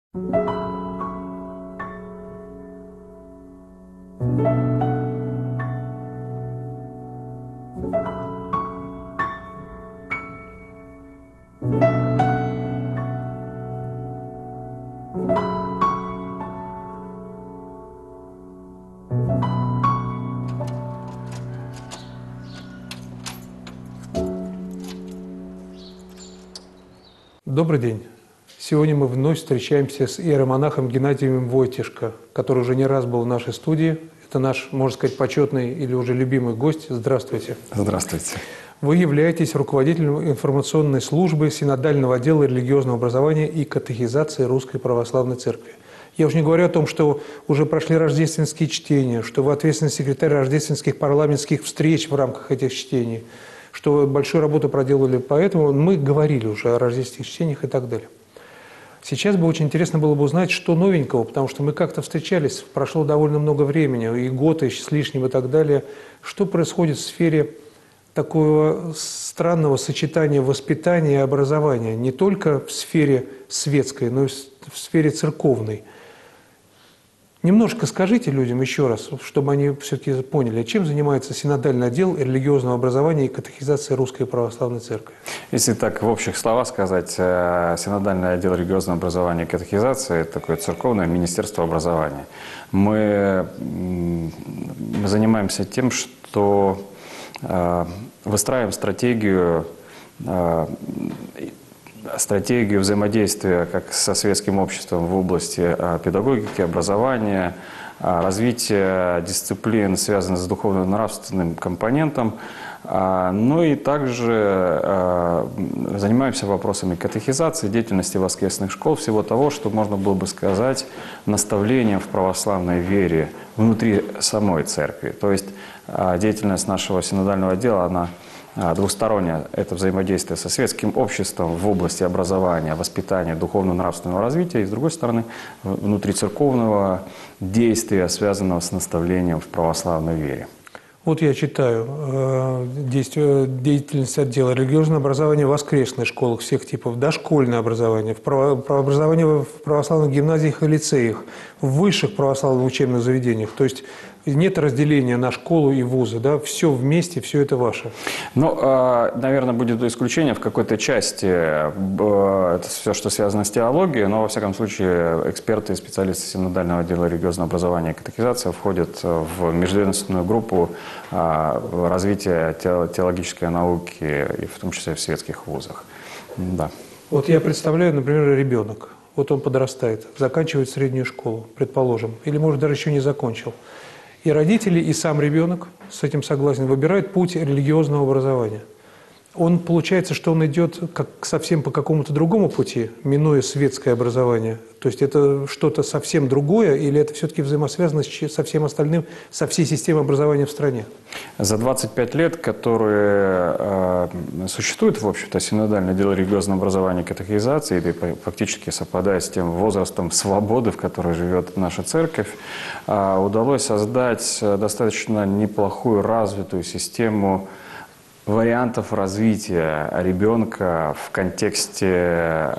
Добрый день. Сегодня мы вновь встречаемся с иеромонахом Геннадием Войтишко, который уже не раз был в нашей студии. Это наш, можно сказать, почетный или уже любимый гость. Здравствуйте. Здравствуйте. Вы являетесь руководителем информационной службы Синодального отдела религиозного образования и катехизации Русской Православной Церкви. Я уже не говорю о том, что уже прошли рождественские чтения, что вы ответственный секретарь рождественских парламентских встреч в рамках этих чтений, что вы большую работу проделали, поэтому мы говорили уже о рождественских чтениях и так далее. Сейчас бы очень интересно было бы узнать, что новенького, потому что мы как-то встречались, прошло довольно много времени, и год, и с лишним, и так далее. Что происходит в сфере такого странного сочетания воспитания и образования, не только в сфере светской, но и в сфере церковной? Немножко скажите людям еще раз, чтобы они все-таки поняли, чем занимается Синодальный отдел религиозного образования и катехизации Русской Православной Церкви. Если так в общих словах сказать, Синодальный отдел религиозного образования и катехизации – это такое церковное министерство образования. Мы занимаемся тем, что выстраиваем стратегию взаимодействия как со светским обществом в области педагогики, образования, развития дисциплин, связанных с духовно-нравственным компонентом, но и также занимаемся вопросами катехизации, деятельности воскресных школ, всего того, что можно было бы сказать наставлением в православной вере внутри самой церкви. То есть деятельность нашего синодального отдела, она двустороннее – это взаимодействие со светским обществом в области образования, воспитания, духовно-нравственного развития, и, с другой стороны, внутрицерковного действия, связанного с наставлением в православной вере. Вот я читаю деятельность отдела религиозного образования в воскресных школах всех типов, дошкольное образование, образование в православных гимназиях и лицеях, в высших православных учебных заведениях. То есть нет разделения на школу и вузы, да? Все вместе, все это ваше. Ну, наверное, будет исключение в какой-то части. Это все, что связано с теологией, но, во всяком случае, эксперты и специалисты Синодального отдела религиозного образования и катехизации входят в межведомственную группу развития теологической науки, и в том числе в светских вузах. Да. Вот я представляю, например, ребенок. Вот он подрастает, заканчивает среднюю школу, предположим, или, может, даже еще не закончил. И родители, и сам ребенок с этим согласен, выбирают путь религиозного образования. Он, получается, что он идет совсем по какому-то другому пути, минуя светское образование. То есть это что-то совсем другое, или это все-таки взаимосвязано со всем остальным, со всей системой образования в стране? За 25 лет, которые существует, в общем-то, Синодальное отдел религиозного образования и катехизации, это фактически совпадает с тем возрастом свободы, в которой живет наша церковь, удалось создать достаточно неплохую развитую систему вариантов развития ребенка в контексте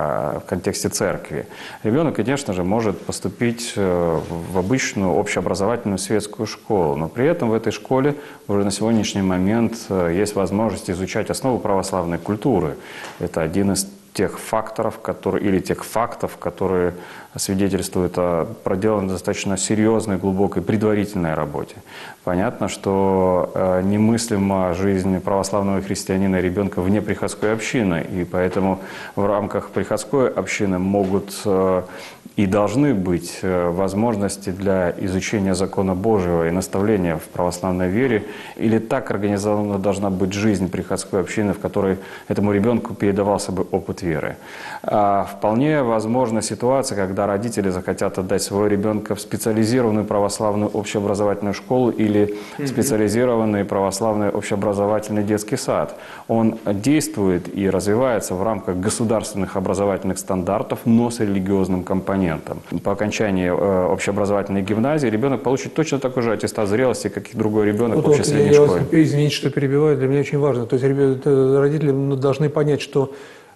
церкви. Ребенок, конечно же, может поступить в обычную общеобразовательную светскую школу, но при этом в этой школе уже на сегодняшний момент есть возможность изучать основы православной культуры. Это один из тех факторов, тех фактов, которые свидетельствуют о проделанной достаточно серьезной, глубокой предварительной работе. Понятно, что немыслима жизнь православного христианина и ребенка вне приходской общины, и поэтому в рамках приходской общины могут и должны быть возможности для изучения закона Божьего и наставления в православной вере, или так организована должна быть жизнь приходской общины, в которой этому ребенку передавался бы опыт веры. Вполне возможна ситуация, когда родители захотят отдать своего ребенка в специализированную православную общеобразовательную школу или специализированный православный общеобразовательный детский сад. Он действует и развивается в рамках государственных образовательных стандартов, но с религиозным компонентом. По окончании общеобразовательной гимназии ребенок получит точно такой же аттестат зрелости, как и другой ребенок в общей средней школе. Извините, что перебиваю, для меня очень важно. То есть родители должны понять, что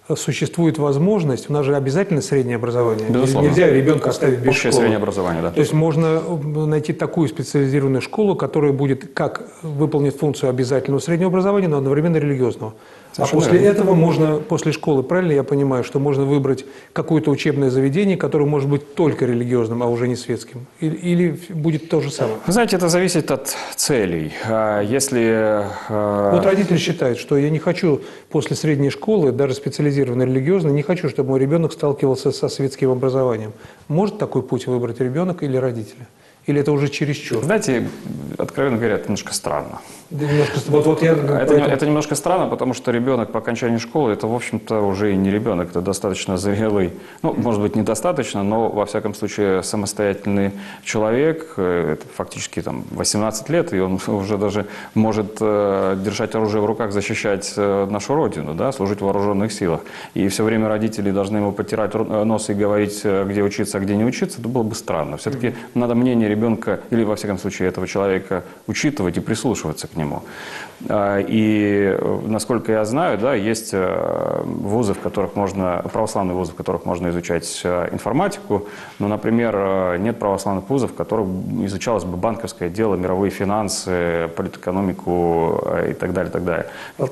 существует возможность, у нас же обязательно среднее образование. Безусловно. Нельзя ребенка оставить без Общее школы. среднее образование, да. То есть можно найти такую специализированную школу, которая будет как выполнить функцию обязательного среднего образования, но одновременно религиозного. Совершенно после верно. этого можно, после школы, правильно я понимаю, что можно выбрать какое-то учебное заведение, которое может быть только религиозным, а уже не светским? Или будет то же самое? Вы знаете, это зависит от целей. Если... Вот родители считают, что я не хочу после средней школы, даже специализированной религиозной, не хочу, чтобы мой ребенок сталкивался со светским образованием. Может такой путь выбрать ребенок или родители? Или это уже чересчур? Знаете, откровенно говоря, это немножко странно. Это немножко странно, потому что ребенок по окончании школы, это, в общем-то, уже и не ребенок, это достаточно зрелый, ну, может быть, недостаточно, но, во всяком случае, самостоятельный человек, это фактически там 18 лет, и он уже даже может держать оружие в руках, защищать нашу Родину, да, служить в вооруженных силах. И все время родители должны ему потирать нос и говорить, где учиться, а где не учиться, это было бы странно. Все-таки надо мнение ребенка, или, во всяком случае, этого человека учитывать и прислушиваться к нему. И, насколько я знаю, да, есть вузы, в которых можно, православные вузы, в которых можно изучать информатику, но, например, нет православных вузов, в которых изучалось бы банковское дело, мировые финансы, политэкономику и так далее, и так далее.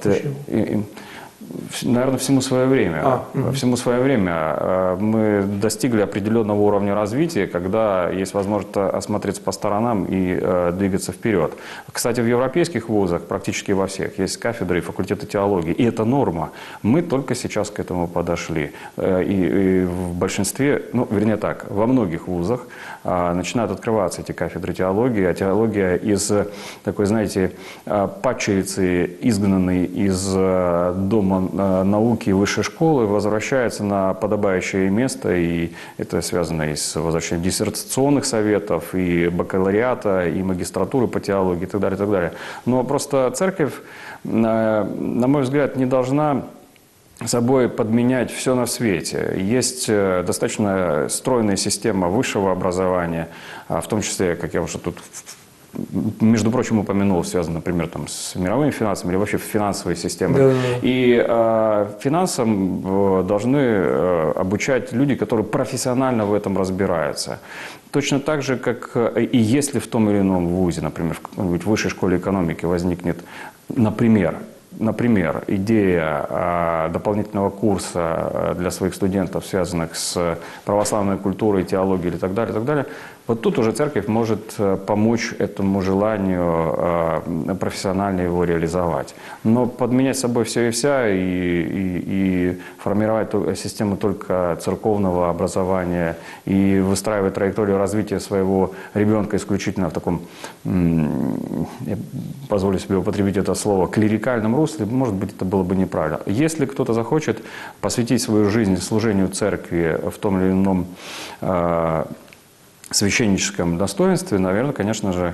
Наверное, всему свое время. Всему свое время. Мы достигли определенного уровня развития, когда есть возможность осмотреться по сторонам и двигаться вперед. Кстати, в европейских вузах, практически во всех, есть кафедры и факультеты теологии. И это норма. Мы только сейчас к этому подошли. И в большинстве, ну, вернее так, во многих вузах начинают открываться эти кафедры теологии. А теология из такой, знаете, падчерицы, изгнанной из дома науки и высшей школы, возвращается на подобающее место, и это связано и с возвращением диссертационных советов, и бакалавриата, и магистратуры по теологии, и так далее, и так далее. Но просто церковь, на мой взгляд, не должна собой подменять все на свете. Есть достаточно стройная система высшего образования, в том числе, как я уже тут между прочим, упомянул, связано, например, там, с мировыми финансами или вообще финансовой системой. Да. И финансам должны обучать люди, которые профессионально в этом разбираются. Точно так же, как и если в том или ином вузе, например, в какой-нибудь высшей школе экономики возникнет, например, идея дополнительного курса для своих студентов, связанных с православной культурой, теологией и так далее, вот тут уже церковь может помочь этому желанию профессионально его реализовать. Но подменять собой все и вся и формировать систему только церковного образования и выстраивать траекторию развития своего ребенка исключительно в таком, я позволю себе употребить это слово, клерикальном русле, может быть, это было бы неправильно. Если кто-то захочет посвятить свою жизнь служению церкви в том или ином священническом достоинстве, наверное, конечно же,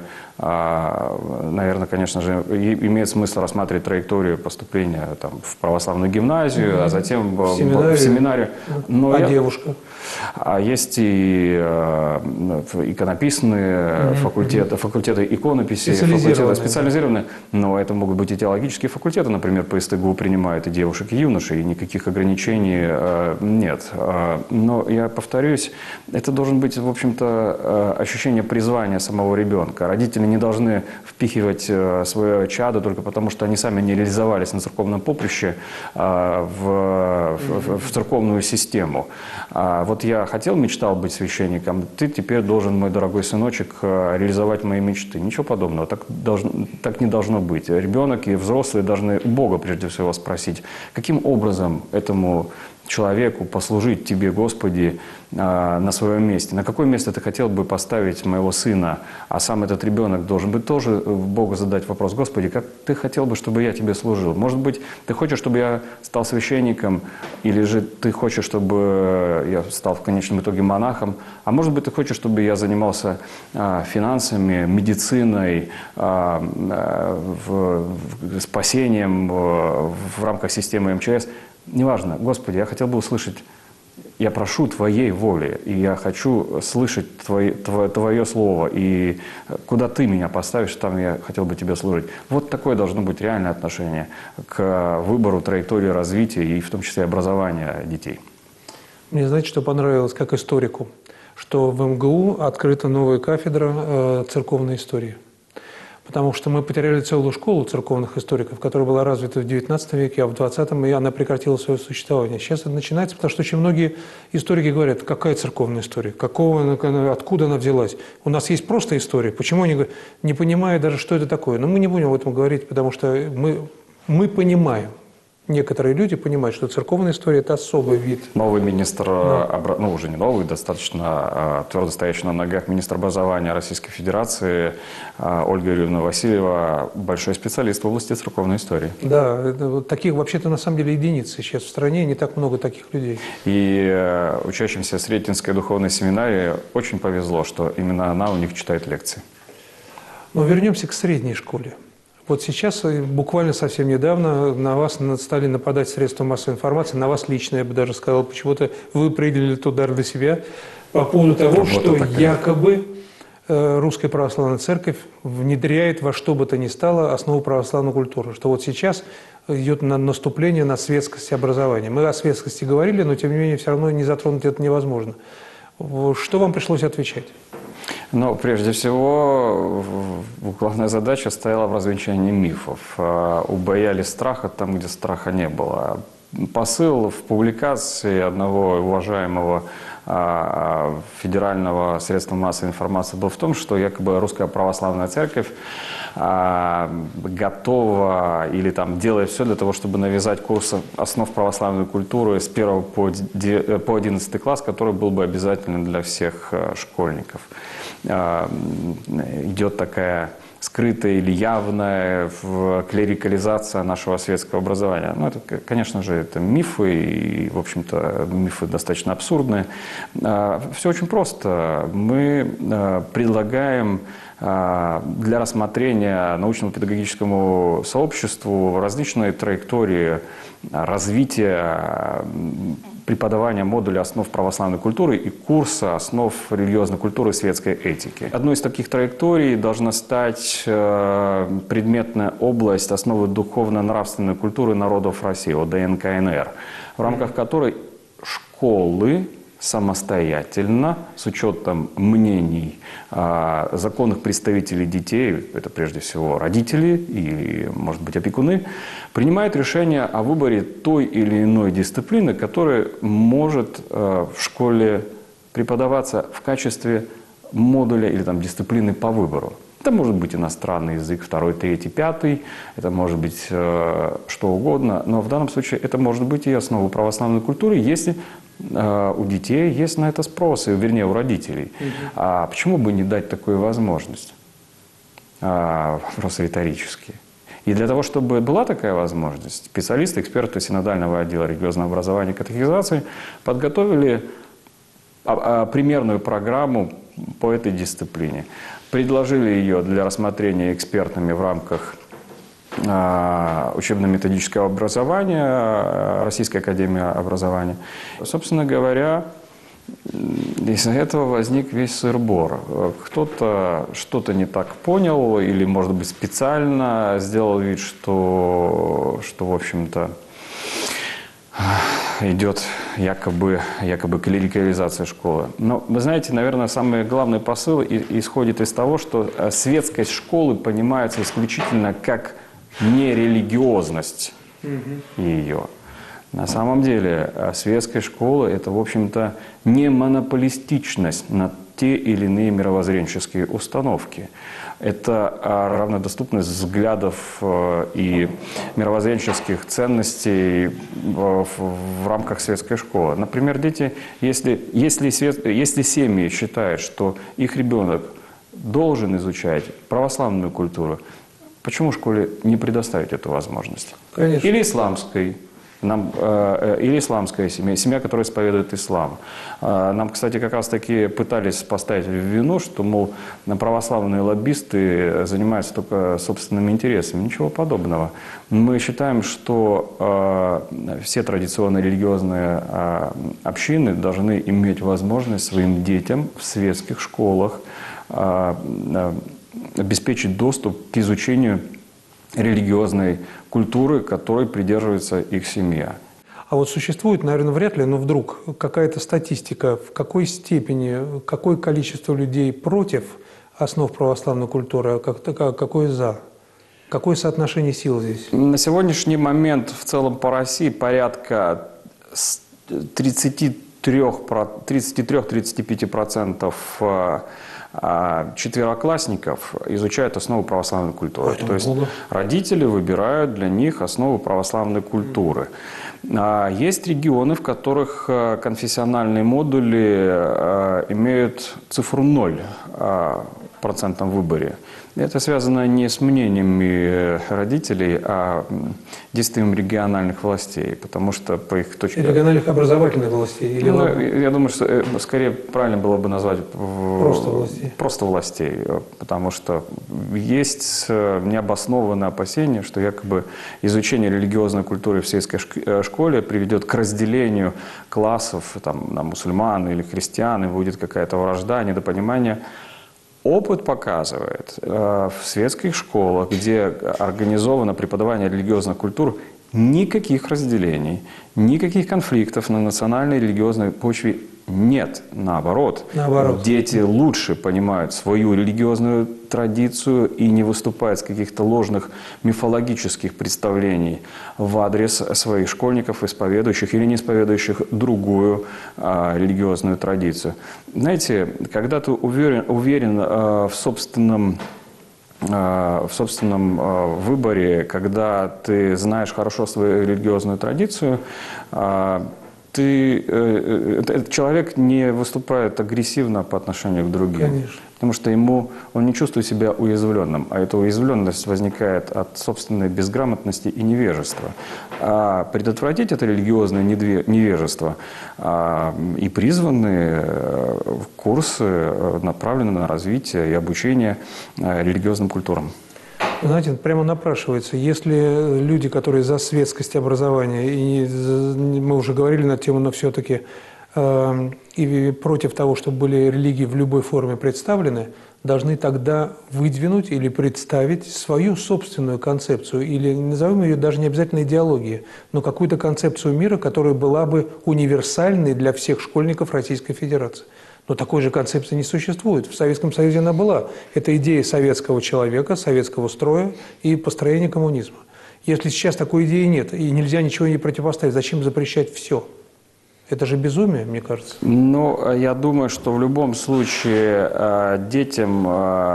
имеет смысл рассматривать траекторию поступления там, в православную гимназию, а затем в семинарию. Но девушка? А есть и иконописные факультеты иконописи, специализированные, но это могут быть и теологические факультеты, например, по СТГУ принимают и девушек, и юношей, и никаких ограничений нет. Но я повторюсь, это должен быть, в общем-то, ощущение призвания самого ребенка. Родители не должны впихивать свое чадо только потому, что они сами не реализовались на церковном поприще в церковную систему. Вот я мечтал быть священником, ты теперь должен, мой дорогой сыночек, реализовать мои мечты. Ничего подобного, так не должно быть. Ребенок и взрослые должны Бога прежде всего спросить, каким образом этому человеку послужить Тебе, Господи, на своем месте. На какое место Ты хотел бы поставить моего сына? А сам этот ребенок должен быть тоже Богу задать вопрос: Господи, как Ты хотел бы, чтобы я Тебе служил? Может быть, Ты хочешь, чтобы я стал священником? Или же Ты хочешь, чтобы я стал в конечном итоге монахом? А может быть, Ты хочешь, чтобы я занимался финансами, медициной, спасением в рамках системы МЧС? Неважно. Господи, я хотел бы услышать я прошу Твоей воли, и я хочу слышать Твое слово, и куда Ты меня поставишь, там я хотел бы Тебе служить. Вот такое должно быть реальное отношение к выбору траектории развития и в том числе образования детей. Мне, знаете, что понравилось как историку? Что в МГУ открыта новая кафедра церковной истории. Потому что мы потеряли целую школу церковных историков, которая была развита в XIX веке, а в XX и она прекратила свое существование. Сейчас это начинается, потому что очень многие историки говорят, какая церковная история, откуда она взялась. У нас есть просто история. Почему они говорят, не понимая даже, что это такое? Но мы не будем об этом говорить, потому что мы понимаем. Некоторые люди понимают, что церковная история – это особый вид. Новый министр, ну уже не новый, достаточно твердо стоящий на ногах министр образования Российской Федерации Ольга Юрьевна Васильева, большой специалист в области церковной истории. Да, таких вообще-то на самом деле единицы сейчас в стране, не так много таких людей. И учащимся Сретенской духовной семинарии очень повезло, что именно она у них читает лекции. Но вернемся к средней школе. Вот сейчас, буквально совсем недавно, на вас стали нападать средства массовой информации, на вас лично, я бы даже сказал, почему-то вы приняли этот удар для себя по поводу того, что якобы Русская Православная Церковь внедряет во что бы то ни стало основу православной культуры. Что вот сейчас идет наступление на светскость образования. Мы о светскости говорили, но тем не менее все равно не затронуть это невозможно. Что вам пришлось отвечать? Ну, прежде всего, главная задача стояла в развенчании мифов. Убояли страха там, где страха не было. Посыл в публикации одного уважаемого федерального средства массовой информации был в том, что якобы Русская Православная Церковь готова или там делает все для того, чтобы навязать курс основ православной культуры с 1 по 11 класс, который был бы обязательным для всех школьников. Идет такая скрытая или явная клерикализация нашего светского образования. Ну, это, конечно же, это мифы, и, в общем-то, мифы достаточно абсурдные. Все очень просто. Мы предлагаем для рассмотрения научно-педагогическому сообществу различные траектории развития преподавания модуля основ православной культуры и курса основ религиозной культуры и светской этики. Одной из таких траекторий должна стать предметная область основы духовно-нравственной культуры народов России, ОДН-КНР, в рамках которой школы самостоятельно, с учетом мнений законных представителей детей, это прежде всего родители или, может быть, опекуны, принимают решение о выборе той или иной дисциплины, которая может в школе преподаваться в качестве модуля или там, дисциплины по выбору. Это может быть иностранный язык, 2, 3, 5, это может быть что угодно, но в данном случае это может быть и основа православной культуры, если у детей есть на это спрос, вернее, у родителей. А почему бы не дать такую возможность? Вопрос риторический. И для того, чтобы была такая возможность, специалисты, эксперты Синодального отдела религиозного образования и катехизации подготовили примерную программу по этой дисциплине. Предложили ее для рассмотрения экспертами в рамках учебно-методического образования, Российской академии образования. Собственно говоря, из-за этого возник весь сыр-бор. Кто-то что-то не так понял или, может быть, специально сделал вид, что в общем-то, идет якобы клерикализация школы. Но, вы знаете, наверное, самый главный посыл исходит из того, что светскость школы понимается исключительно как нерелигиозность ее. На самом деле светская школа – это, в общем-то, не монополистичность на те или иные мировоззренческие установки. Это равнодоступность взглядов и мировоззренческих ценностей в рамках светской школы. Например, дети, если семьи считают, что их ребенок должен изучать православную культуру, почему школе не предоставить эту возможность? Конечно. Или исламской, или исламская семья, семья, которая исповедует ислам. Нам, кстати, как раз-таки пытались поставить в вину, что, мол, православные лоббисты занимаются только собственными интересами. Ничего подобного. Мы считаем, что все традиционные религиозные общины должны иметь возможность своим детям в светских школах обеспечить доступ к изучению религиозной культуры, которой придерживается их семья. А вот существует, наверное, вряд ли, но вдруг какая-то статистика, в какой степени, какое количество людей против основ православной куры, а какое за? Какое соотношение сил здесь? На сегодняшний момент в целом по России порядка 33-35% четвероклассников изучают основу православной культуры. То есть родители выбирают для них основу православной культуры. Есть регионы, в которых конфессиональные модули имеют цифру 0 в процентном выборе. Это связано не с мнениями родителей, а действием региональных властей, потому что по их точке зрения... Региональных образовательных властей? Или я думаю, что скорее правильно было бы назвать просто властей. Просто властей, потому что есть необоснованное опасение, что якобы изучение религиозной культуры в сельской школе приведет к разделению классов там, на мусульман или христиан, и будет какая-то вражда, недопонимание. Опыт показывает, в светских школах, где организовано преподавание религиозных культур, никаких разделений, никаких конфликтов на национальной религиозной почве нет. Наоборот. Дети лучше понимают свою религиозную традицию и не выступают с каких-то ложных мифологических представлений в адрес своих школьников, исповедующих или не исповедующих другую религиозную традицию. Знаете, когда ты уверен в собственном выборе, когда ты знаешь хорошо свою религиозную традицию, этот человек не выступает агрессивно по отношению к другим. Конечно. Потому что он не чувствует себя уязвленным, а эта уязвленность возникает от собственной безграмотности и невежества. А предотвратить это религиозное невежество и призваны курсы, направленные на развитие и обучение религиозным культурам. Знаете, прямо напрашивается, если люди, которые за светскость образования, и мы уже говорили на тему, но все-таки и против того, чтобы были религии в любой форме представлены, должны тогда выдвинуть или представить свою собственную концепцию, или назовем ее даже не обязательно идеологией, но какую-то концепцию мира, которая была бы универсальной для всех школьников Российской Федерации. Но такой же концепции не существует. В Советском Союзе она была. Это идея советского человека, советского строя и построения коммунизма. Если сейчас такой идеи нет, и нельзя ничего не противоставить, зачем запрещать все? Это же безумие, мне кажется. Ну, я думаю, что в любом случае детям,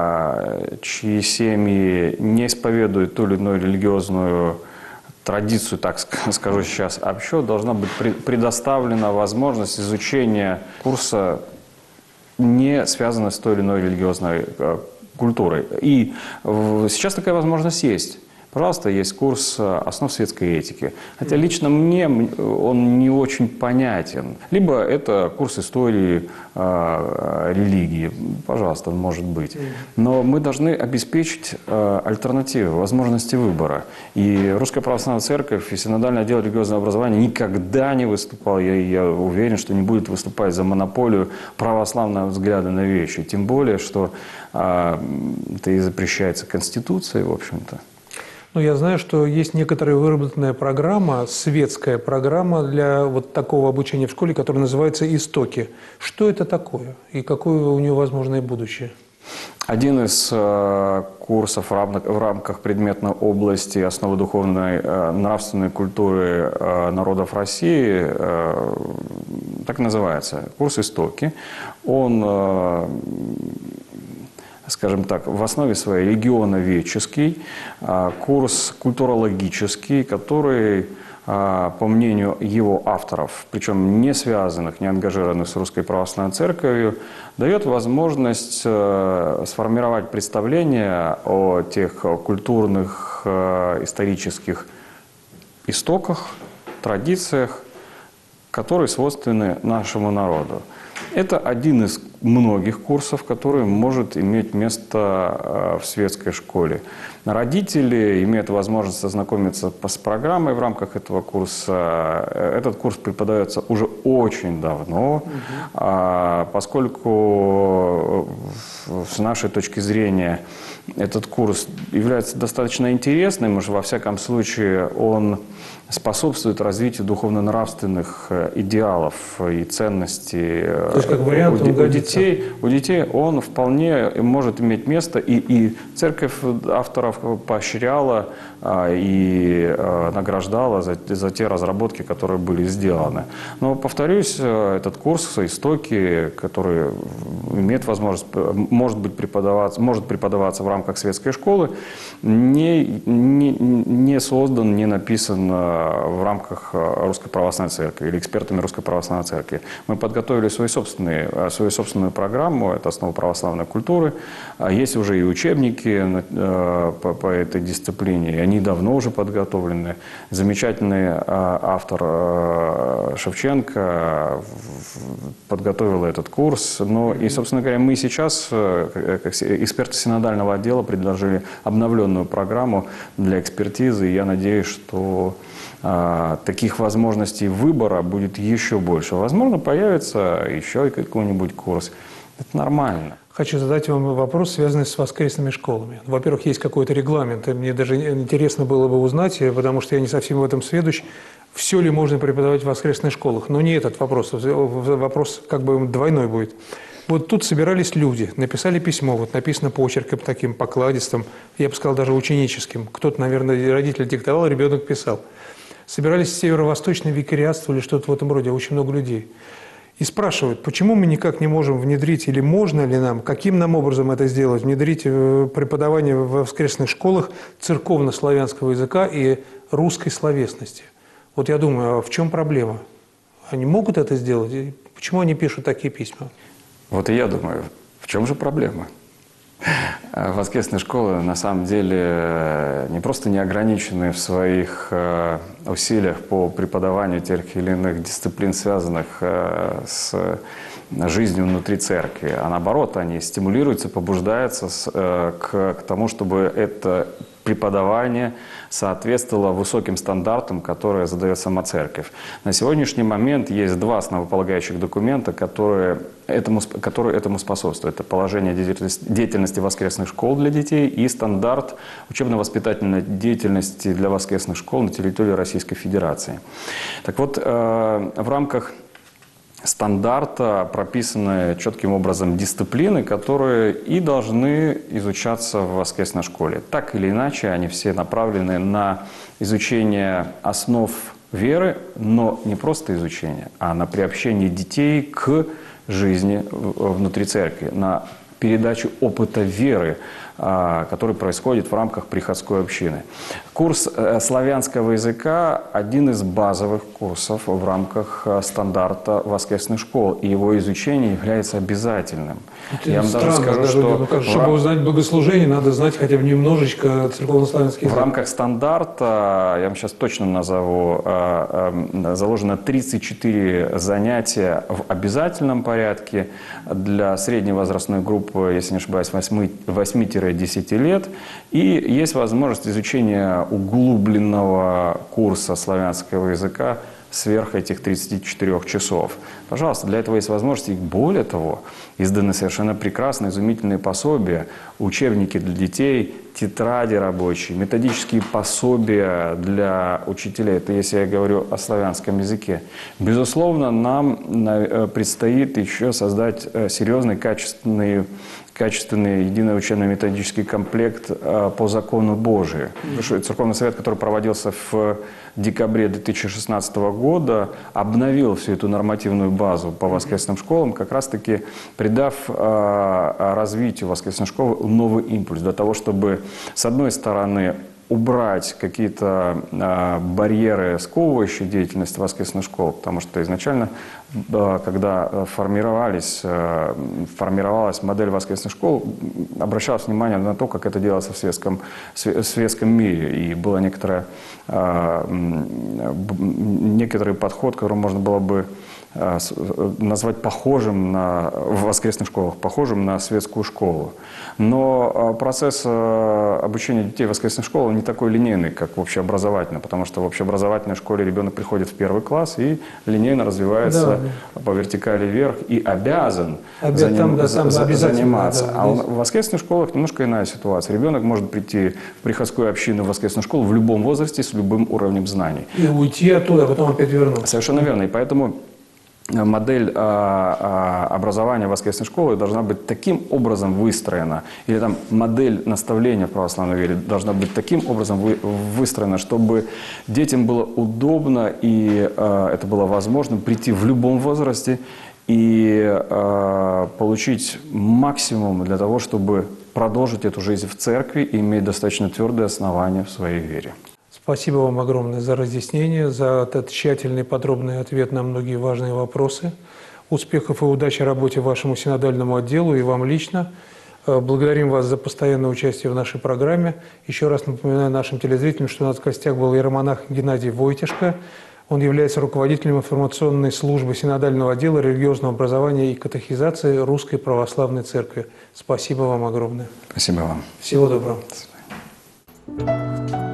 чьи семьи не исповедуют ту или иную религиозную традицию, так скажу сейчас, общо, должна быть предоставлена возможность изучения курса, не связанного с той или иной религиозной культурой. И сейчас такая возможность есть. Пожалуйста, есть курс основ светской этики. Хотя лично мне он не очень понятен. Либо это курс истории религии. Пожалуйста, он может быть. Но мы должны обеспечить альтернативы, возможности выбора. И Русская Православная Церковь и Синодальный отдел религиозного образования никогда не выступал, я уверен, что не будет выступать за монополию православного взгляда на вещи. Тем более, что это и запрещается Конституцией, в общем-то. Ну, я знаю, что есть некоторая выработанная программа, светская программа для вот такого обучения в школе, которая называется «Истоки». Что это такое и какое у нее возможное будущее? Один из курсов в рамках предметной области основы духовной нравственной культуры народов России так называется. Курс «Истоки». Он, скажем так, в основе своей регионоведческий, курс культурологический, который, по мнению его авторов, причем не связанных, не ангажированных с Русской Православной Церковью, дает возможность сформировать представление о тех культурных, исторических истоках традициях, которые свойственны нашему народу. Это один из многих курсов, который может иметь место в светской школе. Родители имеют возможность ознакомиться с программой в рамках этого курса. Этот курс преподается уже очень давно, поскольку с нашей точки зрения этот курс является достаточно интересным, уж во всяком случае он способствует развитию духовно-нравственных идеалов и ценностей. То есть, как вариант, у детей он вполне может иметь место, и церковь авторов поощряла и награждала за те разработки, которые были сделаны. Но, повторюсь, этот курс «Истоки», который имеет возможность, может преподаваться в рамках светской школы, не создан, не написан в рамках Русской Православной Церкви или экспертами Русской Православной Церкви. Мы подготовили свою собственную программу, это «Основа православной культуры». Есть уже и учебники по этой дисциплине, и они давно уже подготовлены. Замечательный автор Шевченко подготовил этот курс. Ну и, собственно говоря, мы сейчас, как эксперты синодального отдела, предложили обновленную программу для экспертизы. И я надеюсь, что таких возможностей выбора будет еще больше. Возможно, появится еще и какой-нибудь курс. Это нормально. Хочу задать вам вопрос, связанный с воскресными школами. Во-первых, есть какой-то регламент, и мне даже интересно было бы узнать, потому что я не совсем в этом сведущ, все ли можно преподавать в воскресных школах. Но не этот вопрос, вопрос как бы двойной будет. Вот тут собирались люди, написали письмо, вот написано почерком таким покладистым, я бы сказал, даже ученическим. Кто-то, наверное, родитель диктовал, ребенок писал. Собирались в северо-восточное викариатство или что-то в этом роде, очень много людей. И спрашивают, почему мы никак не можем внедрить, или можно ли нам, каким нам образом это сделать, внедрить преподавание в воскресных школах церковно-славянского языка и русской словесности. Вот я думаю, а в чем проблема? Они могут это сделать? И почему они пишут такие письма? Вот и я думаю, в чем же проблема? Воскресные школы на самом деле не просто не ограничены в своих усилиях по преподаванию тех или иных дисциплин, связанных с жизнью внутри церкви, а наоборот, они стимулируются, побуждаются к тому, чтобы это преподавание соответствовало высоким стандартам, которые задает сама церковь. На сегодняшний момент есть два основополагающих документа, которые этому способствуют. Это положение деятельности воскресных школ для детей и стандарт учебно-воспитательной деятельности для воскресных школ на территории Российской Федерации. Так вот, в рамках стандарта прописаны четким образом дисциплины, которые и должны изучаться в воскресной школе. Так или иначе, они все направлены на изучение основ веры, но не просто изучение, а на приобщение детей к жизни внутри церкви, на передачу опыта веры, который происходит в рамках приходской общины. Курс славянского языка – один из базовых курсов в рамках стандарта воскресных школ, и его изучение является обязательным. Это я вам даже скажу, что… Чтобы узнать богослужение, надо знать хотя бы немножечко церковно-славянский язык. В рамках стандарта, я вам сейчас точно назову, заложено 34 занятия в обязательном порядке для средней возрастной группы, если не ошибаюсь, 8-10 лет. И есть возможность изучения углубленного курса славянского языка сверх этих 34 часов. Пожалуйста, для этого есть возможности. Более того, изданы совершенно прекрасные, изумительные пособия, учебники для детей, тетради рабочие, методические пособия для учителей. Это если я говорю о славянском языке. Безусловно, нам предстоит еще создать серьезный, качественный единый учебно-методический комплект по закону Божию. Потому что Церковный совет, который проводился в декабре 2016 года, обновил всю эту нормативную базу по воскресным школам, как раз-таки придав развитию воскресной школы новый импульс для того, чтобы, с одной стороны, убрать какие-то барьеры, сковывающие деятельность воскресных школ, потому что изначально, когда формировалась модель воскресных школ, обращалось внимание на то, как это делается в светском мире, и было некоторый подход, который можно было бы назвать похожим в воскресных школах, похожим на светскую школу. Но процесс обучения детей в воскресных школах не такой линейный, как в общеобразовательном, потому что в общеобразовательной школе ребенок приходит в 1 класс и линейно развивается по вертикали вверх и обязан заниматься. Да, а в воскресных школах немножко иная ситуация. Ребенок может прийти в приходскую общину в воскресную школу в любом возрасте с любым уровнем знаний. И уйти оттуда, а потом опять вернуться. Совершенно верно. И поэтому модель образования воскресной школы должна быть таким образом выстроена, или там модель наставления в православной вере должна быть таким образом выстроена, чтобы детям было удобно и это было возможно прийти в любом возрасте и получить максимум для того, чтобы продолжить эту жизнь в церкви и иметь достаточно твердое основание в своей вере. Спасибо вам огромное за разъяснение, за этот тщательный подробный ответ на многие важные вопросы. Успехов и удачи работе вашему синодальному отделу и вам лично. Благодарим вас за постоянное участие в нашей программе. Еще раз напоминаю нашим телезрителям, что у нас в гостях был иеромонах Геннадий Войтишко. Он является руководителем информационной службы синодального отдела религиозного образования и катехизации Русской Православной Церкви. Спасибо вам огромное. Спасибо вам. Всего доброго. До свидания.